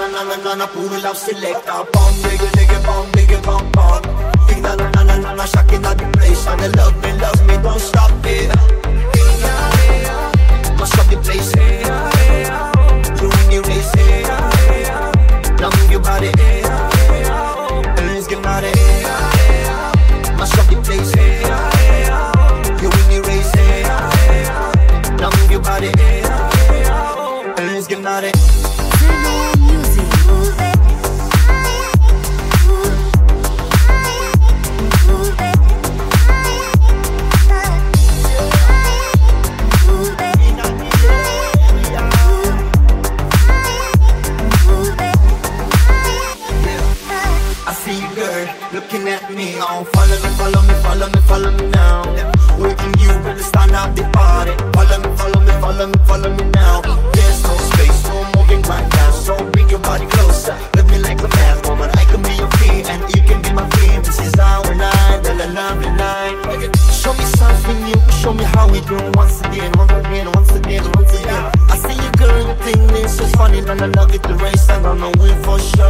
na puro love selector. Bum digga digga bum bum. Big na shocking at the place. And they love me, don't stop it. Must stop the place. You in the race. Love your body. Let's get married. Must stop the place. You in the race. Love your body. Let's get married. Looking at me, oh, follow me now. Working you really stand up the party. Follow me now. There's no space, no moving right now. So bring your body closer. Love me like a man, woman. I can be your queen and you can be my queen. This is our night, the lovely night. Show me something new, show me how we do. Once again. I see you girl, you think this is funny, and I love it, the race, and I know it for sure.